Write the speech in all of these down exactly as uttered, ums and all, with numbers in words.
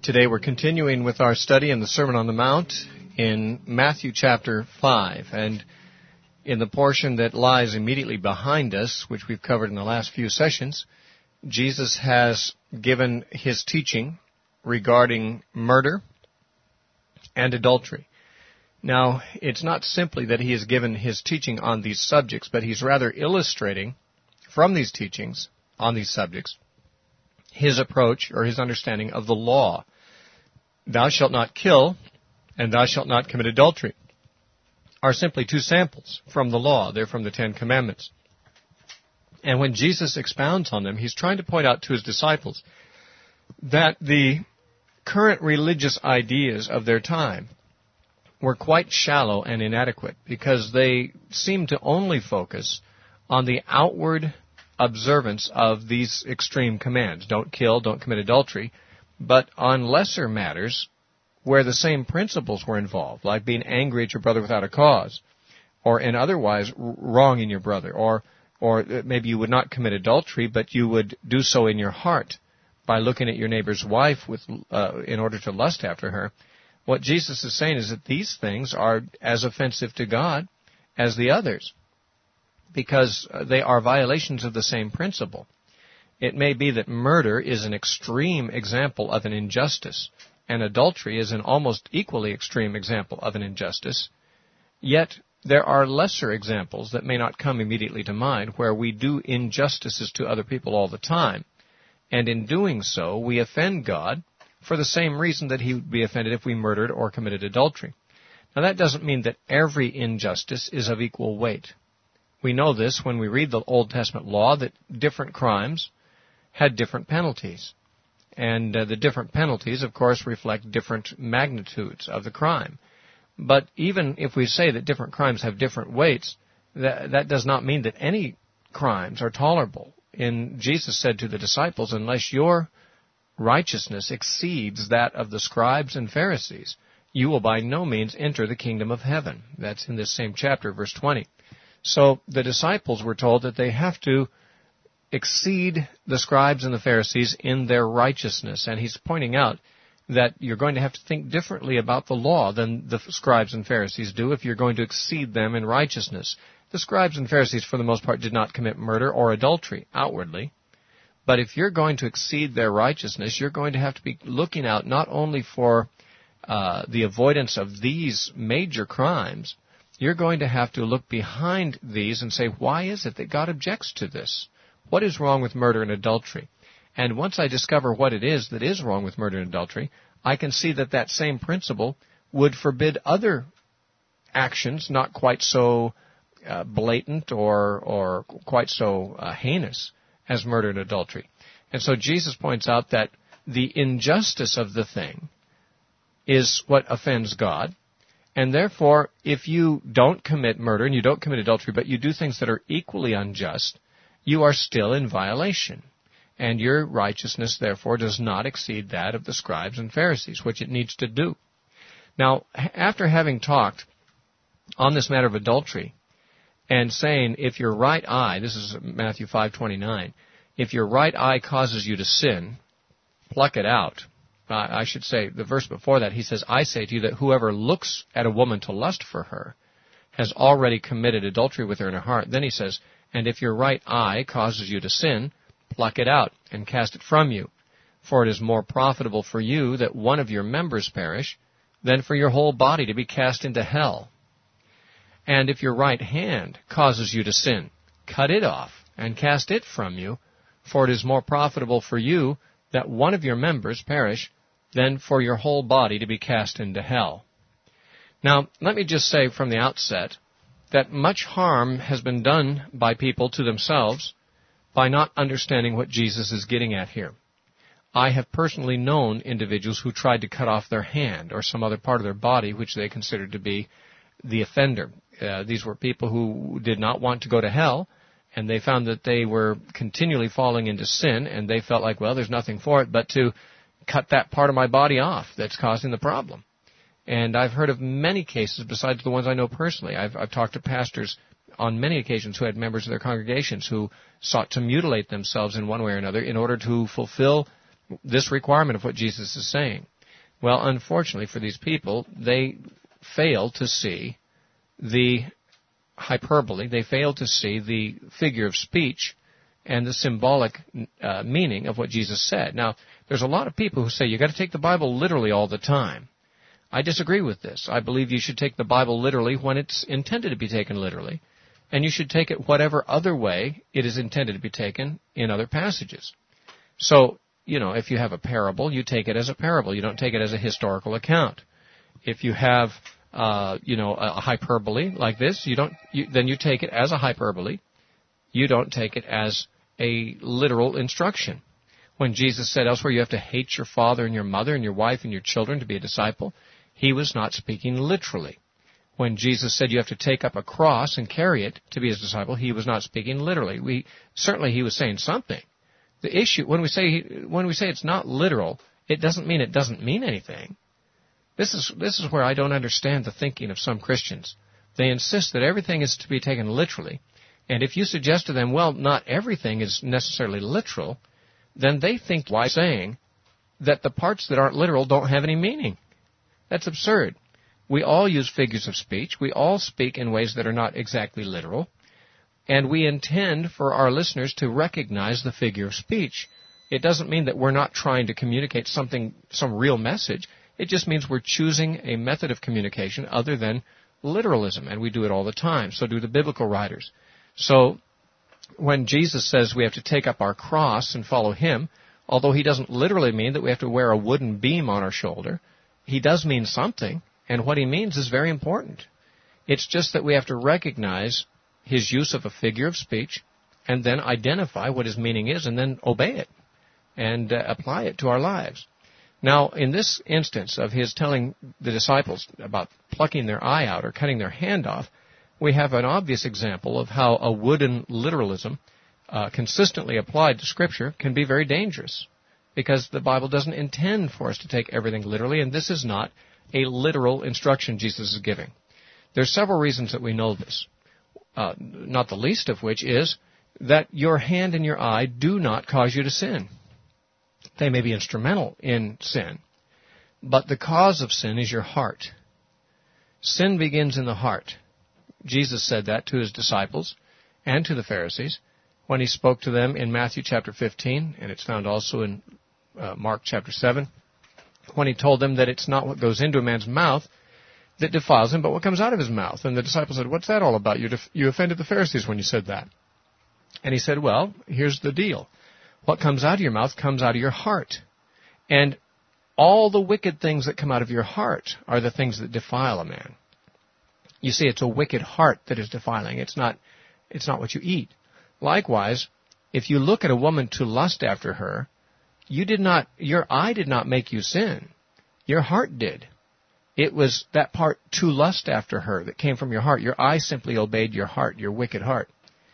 Today we're continuing with our study in the Sermon on the Mount in Matthew chapter five. And in the portion that lies immediately behind us, which we've covered in the last few sessions, Jesus has given his teaching regarding murder and adultery. Now, it's not simply that he has given his teaching on these subjects, but he's rather illustrating from these teachings on these subjects his approach or his understanding of the law. Thou shalt not kill, and thou shalt not commit adultery are simply two samples from the law. They're from the Ten Commandments. And when Jesus expounds on them, he's trying to point out to his disciples that the current religious ideas of their time were quite shallow and inadequate because they seemed to only focus on the outward observance of these extreme commands. Don't kill, don't commit adultery, but on lesser matters where the same principles were involved, like being angry at your brother without a cause, or in otherwise wronging your brother, or or maybe you would not commit adultery, but you would do so in your heart by looking at your neighbor's wife with uh, in order to lust after her. What Jesus is saying is that these things are as offensive to God as the others, because they are violations of the same principle. It may be that murder is an extreme example of an injustice, and adultery is an almost equally extreme example of an injustice, yet there are lesser examples that may not come immediately to mind where we do injustices to other people all the time, and in doing so we offend God for the same reason that he would be offended if we murdered or committed adultery. Now that doesn't mean that every injustice is of equal weight. We know this when we read the Old Testament law, that different crimes had different penalties. And uh, the different penalties, of course, reflect different magnitudes of the crime. But even if we say that different crimes have different weights, that, that does not mean that any crimes are tolerable. And Jesus said to the disciples, unless your righteousness exceeds that of the scribes and Pharisees, you will by no means enter the kingdom of heaven. That's in this same chapter, verse twenty. So the disciples were told that they have to exceed the scribes and the Pharisees in their righteousness. And he's pointing out that you're going to have to think differently about the law than the scribes and Pharisees do if you're going to exceed them in righteousness. The scribes and Pharisees, for the most part, did not commit murder or adultery outwardly. But if you're going to exceed their righteousness, you're going to have to be looking out not only for uh, the avoidance of these major crimes, you're going to have to look behind these and say, why is it that God objects to this? What is wrong with murder and adultery? And once I discover what it is that is wrong with murder and adultery, I can see that that same principle would forbid other actions not quite so uh, blatant or or quite so uh, heinous as murder and adultery. And so Jesus points out that the injustice of the thing is what offends God. And therefore, if you don't commit murder and you don't commit adultery, but you do things that are equally unjust, you are still in violation. And your righteousness, therefore, does not exceed that of the scribes and Pharisees, which it needs to do. Now, after having talked on this matter of adultery and saying, if your right eye, this is Matthew five twenty-nine, if your right eye causes you to sin, pluck it out. Uh, I should say, the verse before that, he says, I say to you that whoever looks at a woman to lust for her has already committed adultery with her in her heart. Then he says, and if your right eye causes you to sin, pluck it out and cast it from you. For it is more profitable for you that one of your members perish than for your whole body to be cast into hell. And if your right hand causes you to sin, cut it off and cast it from you. For it is more profitable for you that one of your members perish than for your whole body to be cast into hell. Now, let me just say from the outset that much harm has been done by people to themselves by not understanding what Jesus is getting at here. I have personally known individuals who tried to cut off their hand or some other part of their body which they considered to be the offender. Uh, these were people who did not want to go to hell, and they found that they were continually falling into sin, and they felt like, well, there's nothing for it but to cut that part of my body off that's causing the problem. And I've heard of many cases besides the ones I know personally. I've, I've talked to pastors on many occasions who had members of their congregations who sought to mutilate themselves in one way or another in order to fulfill this requirement of what Jesus is saying. Well, unfortunately for these people, they fail to see the hyperbole. They fail to see the figure of speech and the symbolic uh, meaning of what Jesus said. Now, there's a lot of people who say you've got to take the Bible literally all the time. I disagree with this. I believe you should take the Bible literally when it's intended to be taken literally, and you should take it whatever other way it is intended to be taken in other passages. So, you know, if you have a parable, you take it as a parable. You don't take it as a historical account. If you have, uh, you know, a hyperbole like this, you don't. You, then you take it as a hyperbole. You don't take it as a literal instruction. When Jesus said elsewhere, you have to hate your father and your mother and your wife and your children to be a disciple, he was not speaking literally. When Jesus said you have to take up a cross and carry it to be his disciple, he was not speaking literally. We certainly he was saying something. The issue when we say when we say it's not literal, it doesn't mean it doesn't mean anything. This is this is where I don't understand the thinking of some Christians. They insist that everything is to be taken literally, and if you suggest to them, well, not everything is necessarily literal, then they think by saying that the parts that aren't literal don't have any meaning. That's absurd. We all use figures of speech. We all speak in ways that are not exactly literal. And we intend for our listeners to recognize the figure of speech. It doesn't mean that we're not trying to communicate something, some real message. It just means we're choosing a method of communication other than literalism. And we do it all the time. So do the biblical writers. So when Jesus says we have to take up our cross and follow him, although he doesn't literally mean that we have to wear a wooden beam on our shoulder, he does mean something. And what he means is very important. It's just that we have to recognize his use of a figure of speech and then identify what his meaning is and then obey it and uh, apply it to our lives. Now, in this instance of his telling the disciples about plucking their eye out or cutting their hand off, we have an obvious example of how a wooden literalism uh, consistently applied to Scripture can be very dangerous because the Bible doesn't intend for us to take everything literally, and this is not a literal instruction Jesus is giving. There's several reasons that we know this, uh, not the least of which is that your hand and your eye do not cause you to sin. They may be instrumental in sin, but the cause of sin is your heart. Sin begins in the heart. Jesus said that to his disciples and to the Pharisees when he spoke to them in Matthew chapter fifteen, and it's found also in uh, Mark chapter seven, when he told them that it's not what goes into a man's mouth that defiles him, but what comes out of his mouth. And the disciples said, what's that all about? You, def- you offended the Pharisees when you said that. And he said, well, here's the deal. What comes out of your mouth comes out of your heart. And all the wicked things that come out of your heart are the things that defile a man. You see, it's a wicked heart that is defiling. It's not, it's not what you eat. Likewise, if you look at a woman to lust after her, you did not, your eye did not make you sin. Your heart did. It was that part to lust after her that came from your heart. Your eye simply obeyed your heart, your wicked heart.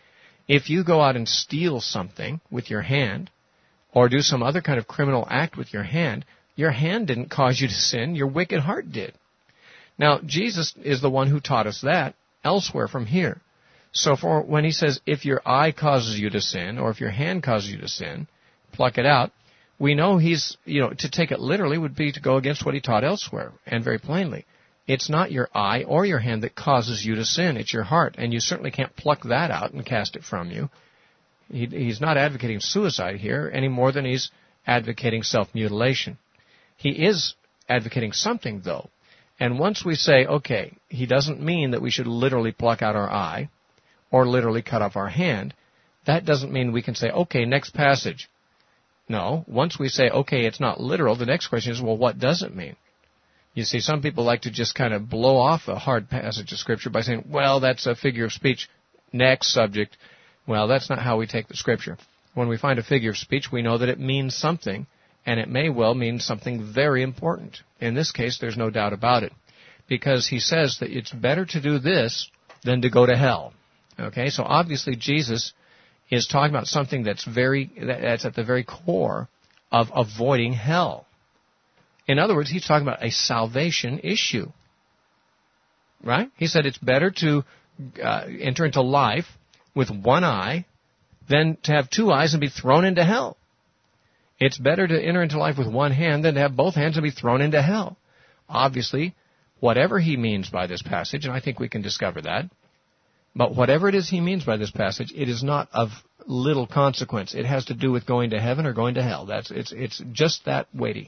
If you go out and steal something with your hand, or do some other kind of criminal act with your hand, your hand didn't cause you to sin, your wicked heart did. Now, Jesus is the one who taught us that elsewhere from here. So for when he says, if your eye causes you to sin, or if your hand causes you to sin, pluck it out, we know he's, you know, to take it literally would be to go against what he taught elsewhere, and very plainly. It's not your eye or your hand that causes you to sin, it's your heart, and you certainly can't pluck that out and cast it from you. He, he's not advocating suicide here any more than he's advocating self-mutilation. He is advocating something, though. And once we say, okay, he doesn't mean that we should literally pluck out our eye or literally cut off our hand, that doesn't mean we can say, okay, next passage. No, once we say, okay, it's not literal, the next question is, well, what does it mean? You see, some people like to just kind of blow off a hard passage of Scripture by saying, well, that's a figure of speech. Next subject. Well, that's not how we take the Scripture. When we find a figure of speech, we know that it means something, and it may well mean something very important. In this case, there's no doubt about it, because he says that it's better to do this than to go to hell. Okay, so obviously Jesus is talking about something that's very that's at the very core of avoiding hell. In other words, he's talking about a salvation issue. Right? He said it's better to uh, enter into life with one eye than to have two eyes and be thrown into hell. It's better to enter into life with one hand than to have both hands and be thrown into hell. Obviously, whatever he means by this passage, and I think we can discover that, but whatever it is he means by this passage, it is not of little consequence. It has to do with going to heaven or going to hell. That's it's it's just that weighty.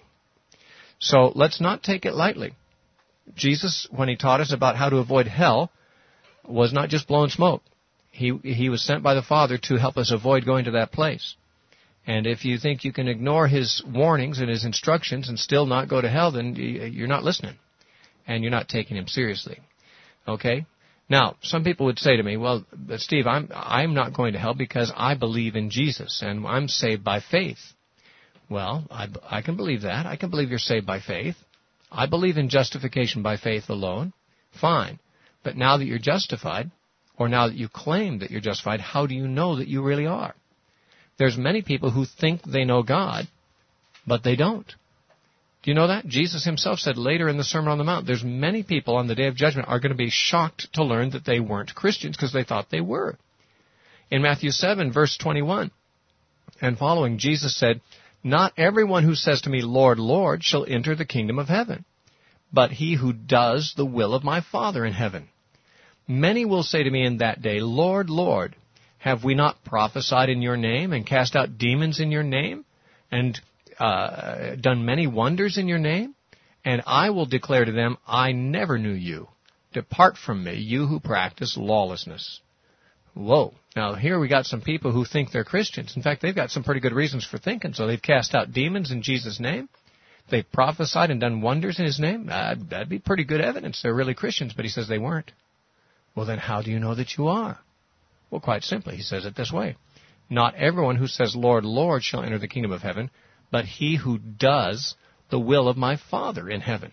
So let's not take it lightly. Jesus, when he taught us about how to avoid hell, was not just blowing smoke. He he was sent by the Father to help us avoid going to that place. And if you think you can ignore his warnings and his instructions and still not go to hell, then you're not listening. And you're not taking him seriously. Okay? Now, some people would say to me, well, Steve, I'm I'm not going to hell because I believe in Jesus and I'm saved by faith. Well, I, I can believe that. I can believe you're saved by faith. I believe in justification by faith alone. Fine. But now that you're justified, or now that you claim that you're justified, how do you know that you really are? There's many people who think they know God, but they don't. Do you know that? Jesus himself said later in the Sermon on the Mount, there's many people on the day of judgment are going to be shocked to learn that they weren't Christians because they thought they were. In Matthew seven, verse twenty-one and following, Jesus said, "Not everyone who says to me, 'Lord, Lord,' shall enter the kingdom of heaven, but he who does the will of my Father in heaven. Many will say to me in that day, 'Lord, Lord, have we not prophesied in your name and cast out demons in your name and uh, done many wonders in your name?' And I will declare to them, 'I never knew you. Depart from me, you who practice lawlessness.'" Whoa. Now, here we got some people who think they're Christians. In fact, they've got some pretty good reasons for thinking so. They've cast out demons in Jesus' name. They've prophesied and done wonders in his name. Uh, that'd be pretty good evidence they're really Christians, but he says they weren't. Well, then how do you know that you are? Well, quite simply, he says it this way. "Not everyone who says, 'Lord, Lord,' shall enter the kingdom of heaven, but he who does the will of my Father in heaven."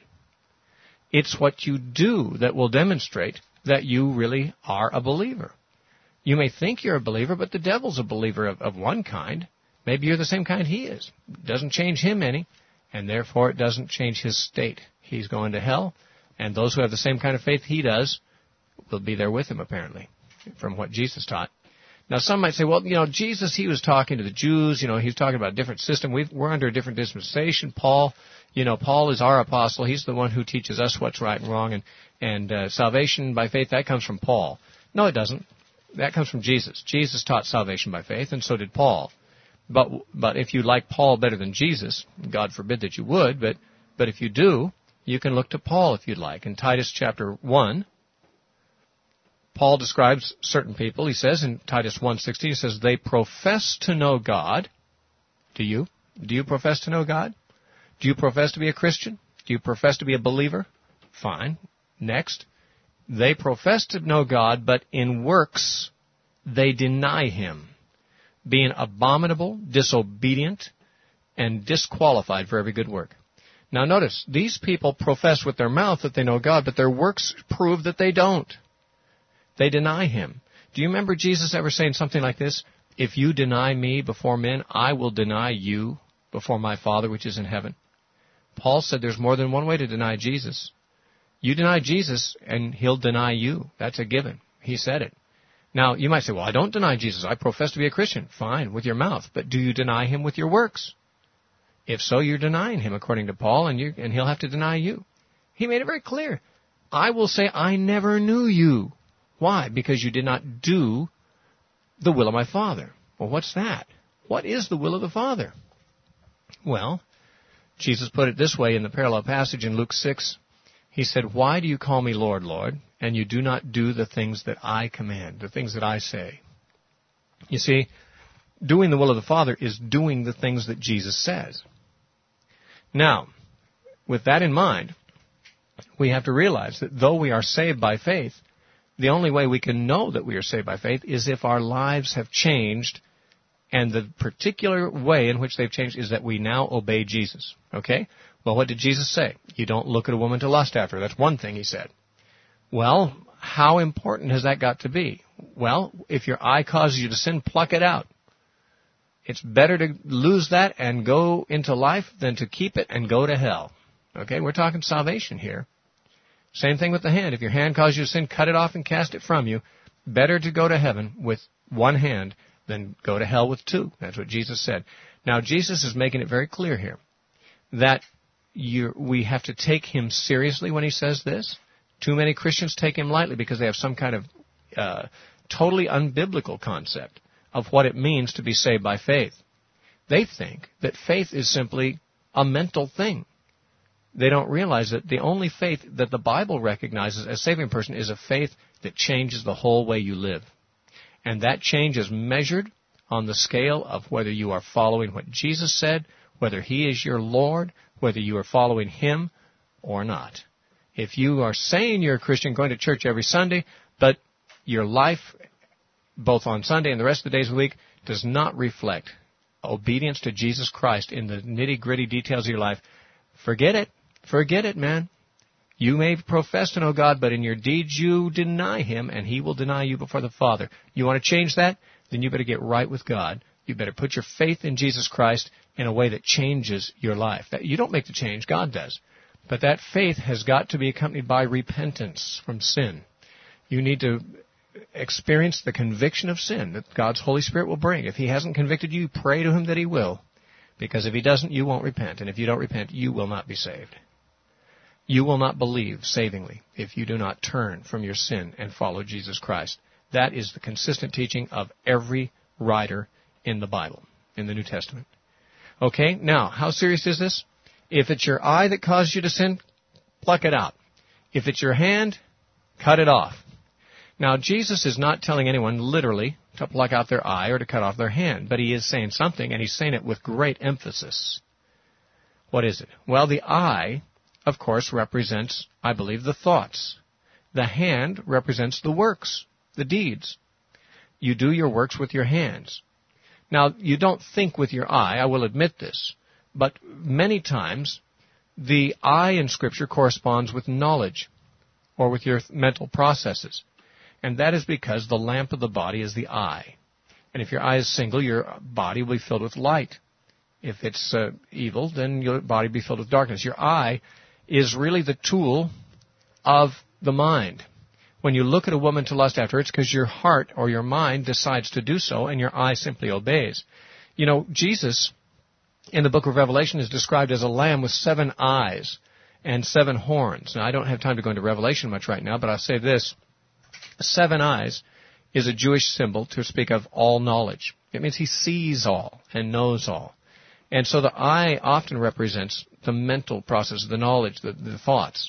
It's what you do that will demonstrate that you really are a believer. You may think you're a believer, but the devil's a believer of, of one kind. Maybe you're the same kind he is. It doesn't change him any, and therefore it doesn't change his state. He's going to hell, and those who have the same kind of faith he does will be there with him, apparently, from what Jesus taught. Now, some might say, well, you know, Jesus, he was talking to the Jews. You know, he was talking about a different system. We've, we're under a different dispensation. Paul, you know, Paul is our apostle. He's the one who teaches us what's right and wrong. And, and uh, salvation by faith, that comes from Paul. No, it doesn't. That comes from Jesus. Jesus taught salvation by faith, and so did Paul. But but if you like Paul better than Jesus, God forbid that you would, but but if you do, you can look to Paul if you'd like. In Titus chapter one, Paul describes certain people. He says in Titus one sixteen, he says, "They profess to know God." Do you? Do you profess to know God? Do you profess to be a Christian? Do you profess to be a believer? Fine. Next. "They profess to know God, but in works they deny him, being abominable, disobedient, and disqualified for every good work." Now notice, these people profess with their mouth that they know God, but their works prove that they don't. They deny him. Do you remember Jesus ever saying something like this? "If you deny me before men, I will deny you before my Father which is in heaven." Paul said there's more than one way to deny Jesus. You deny Jesus, and he'll deny you. That's a given. He said it. Now, you might say, well, I don't deny Jesus. I profess to be a Christian. Fine, with your mouth. But do you deny him with your works? If so, you're denying him, according to Paul, and, you, and he'll have to deny you. He made it very clear. I will say, I never knew you. Why? Because you did not do the will of my Father. Well, what's that? What is the will of the Father? Well, Jesus put it this way in the parallel passage in Luke six. He said, "Why do you call me Lord, Lord, and you do not do the things that I command, the things that I say?" You see, doing the will of the Father is doing the things that Jesus says. Now, with that in mind, we have to realize that though we are saved by faith, the only way we can know that we are saved by faith is if our lives have changed, and the particular way in which they've changed is that we now obey Jesus. Okay? Well, what did Jesus say? You don't look at a woman to lust after her. That's one thing he said. Well, how important has that got to be? Well, if your eye causes you to sin, pluck it out. It's better to lose that and go into life than to keep it and go to hell. Okay? We're talking salvation here. Same thing with the hand. If your hand causes you to sin, cut it off and cast it from you. Better to go to heaven with one hand than go to hell with two. That's what Jesus said. Now, Jesus is making it very clear here that you, we have to take him seriously when he says this. Too many Christians take him lightly because they have some kind of uh, totally unbiblical concept of what it means to be saved by faith. They think that faith is simply a mental thing. They don't realize that the only faith that the Bible recognizes as saving a person is a faith that changes the whole way you live. And that change is measured on the scale of whether you are following what Jesus said, whether he is your Lord, whether you are following him or not. If you are saying you're a Christian, going to church every Sunday, but your life, both on Sunday and the rest of the days of the week, does not reflect obedience to Jesus Christ in the nitty-gritty details of your life, forget it. Forget it, man. You may profess to know God, but in your deeds you deny him, and he will deny you before the Father. You want to change that? Then you better get right with God. You better put your faith in Jesus Christ in a way that changes your life. That you don't make the change, God does. But that faith has got to be accompanied by repentance from sin. You need to experience the conviction of sin that God's Holy Spirit will bring. If he hasn't convicted you, pray to him that he will. Because if he doesn't, you won't repent. And if you don't repent, you will not be saved. You will not believe savingly if you do not turn from your sin and follow Jesus Christ. That is the consistent teaching of every writer in the Bible, in the New Testament. Okay, now, how serious is this? If it's your eye that caused you to sin, pluck it out. If it's your hand, cut it off. Now, Jesus is not telling anyone literally to pluck out their eye or to cut off their hand, but he is saying something, and he's saying it with great emphasis. What is it? Well, the eye, of course, represents, I believe, the thoughts. The hand represents the works, the deeds. You do your works with your hands. Now, you don't think with your eye, I will admit this, but many times the eye in Scripture corresponds with knowledge or with your mental processes. And that is because the lamp of the body is the eye. And if your eye is single, your body will be filled with light. If it's uh, evil, then your body will be filled with darkness. Your eye is really the tool of the mind. When you look at a woman to lust after her, it's because your heart or your mind decides to do so, and your eye simply obeys. You know, Jesus, in the book of Revelation, is described as a lamb with seven eyes and seven horns. Now, I don't have time to go into Revelation much right now, but I'll say this. Seven eyes is a Jewish symbol to speak of all knowledge. It means he sees all and knows all. And so the eye often represents the mental process, the knowledge, the, the thoughts.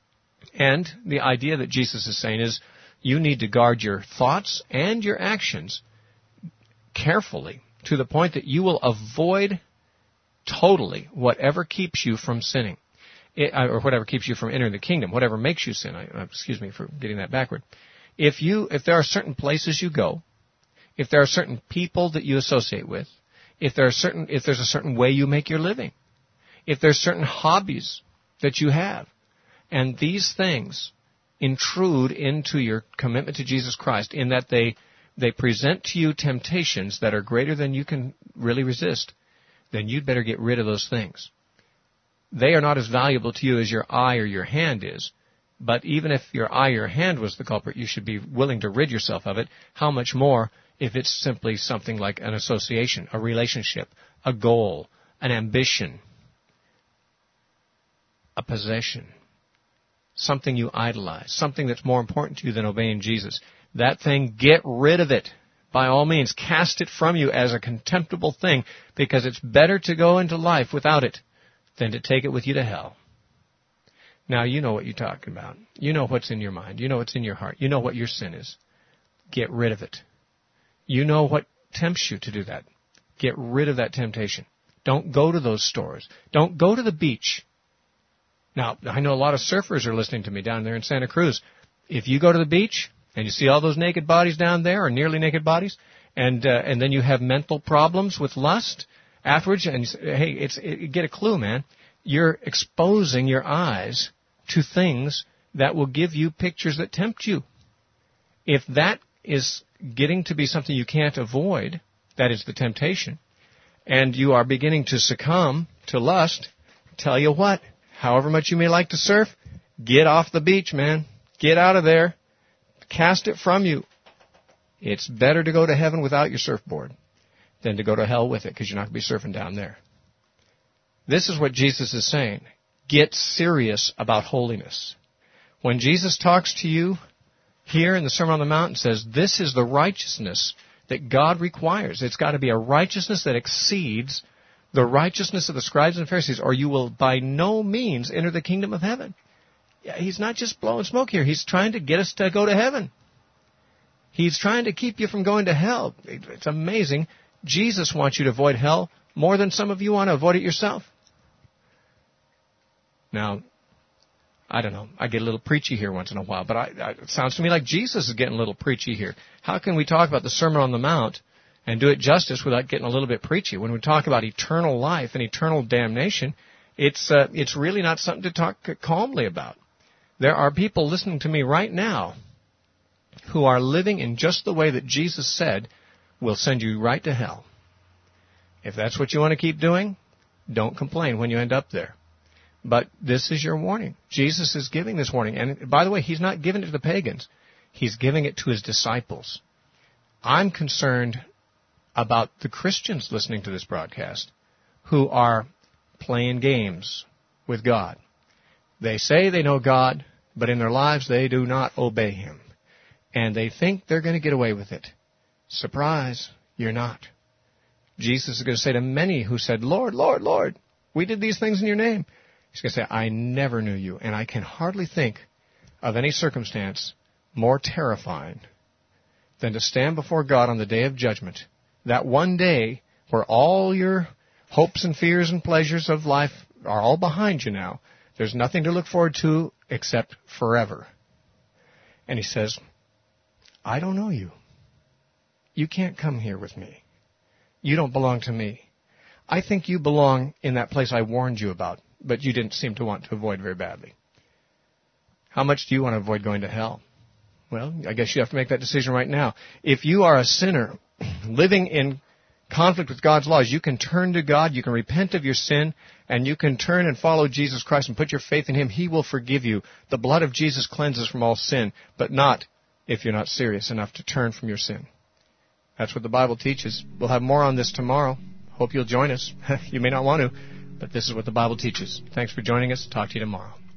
And the idea that Jesus is saying is you need to guard your thoughts and your actions carefully to the point that you will avoid totally whatever keeps you from sinning, it, or whatever keeps you from entering the kingdom, whatever makes you sin. I, excuse me for getting that backward. If you, if there are certain places you go, if there are certain people that you associate with, if there are certain, if there's a certain way you make your living, if there's certain hobbies that you have, and these things intrude into your commitment to Jesus Christ in that they, they present to you temptations that are greater than you can really resist, then you'd better get rid of those things. They are not as valuable to you as your eye or your hand is. But even if your eye or your hand was the culprit, you should be willing to rid yourself of it. How much more if it's simply something like an association, a relationship, a goal, an ambition, a possession, something you idolize, something that's more important to you than obeying Jesus. That thing, get rid of it. By all means, cast it from you as a contemptible thing, because it's better to go into life without it than to take it with you to hell. Now, you know what you're talking about. You know what's in your mind. You know what's in your heart. You know what your sin is. Get rid of it. You know what tempts you to do that. Get rid of that temptation. Don't go to those stores. Don't go to the beach. Now, I know a lot of surfers are listening to me down there in Santa Cruz. If you go to the beach and you see all those naked bodies down there, or nearly naked bodies, and uh, and then you have mental problems with lust afterwards, and you say, hey, it's it, get a clue, man. You're exposing your eyes to things that will give you pictures that tempt you. If that is getting to be something you can't avoid, that is the temptation, and you are beginning to succumb to lust, tell you what, however much you may like to surf, get off the beach, man. Get out of there. Cast it from you. It's better to go to heaven without your surfboard than to go to hell with it, because you're not going to be surfing down there. This is what Jesus is saying. Get serious about holiness. When Jesus talks to you here in the Sermon on the Mount and says, this is the righteousness that God requires. It's got to be a righteousness that exceeds the righteousness of the scribes and Pharisees, or you will by no means enter the kingdom of heaven. He's not just blowing smoke here. He's trying to get us to go to heaven. He's trying to keep you from going to hell. It's amazing. Jesus wants you to avoid hell more than some of you want to avoid it yourself. Now, I don't know. I get a little preachy here once in a while, but I, I, it sounds to me like Jesus is getting a little preachy here. How can we talk about the Sermon on the Mount and do it justice without getting a little bit preachy? When we talk about eternal life and eternal damnation, it's uh, it's really not something to talk calmly about. There are people listening to me right now who are living in just the way that Jesus said will send you right to hell. If that's what you want to keep doing, don't complain when you end up there. But this is your warning. Jesus is giving this warning. And by the way, he's not giving it to the pagans. He's giving it to his disciples. I'm concerned about the Christians listening to this broadcast who are playing games with God. They say they know God, but in their lives they do not obey him. And they think they're going to get away with it. Surprise, you're not. Jesus is going to say to many who said, Lord, Lord, Lord, we did these things in your name. He's going to say, I never knew you. And I can hardly think of any circumstance more terrifying than to stand before God on the day of judgment. That one day where all your hopes and fears and pleasures of life are all behind you now. There's nothing to look forward to except forever. And he says, I don't know you. You can't come here with me. You don't belong to me. I think you belong in that place I warned you about, but you didn't seem to want to avoid very badly. How much do you want to avoid going to hell? Well, I guess you have to make that decision right now. If you are a sinner living in conflict with God's laws, you can turn to God, you can repent of your sin, and you can turn and follow Jesus Christ and put your faith in him. He will forgive you. The blood of Jesus cleanses from all sin, but not if you're not serious enough to turn from your sin. That's what the Bible teaches. We'll have more on this tomorrow. Hope you'll join us. You may not want to, but this is what the Bible teaches. Thanks for joining us. Talk to you tomorrow.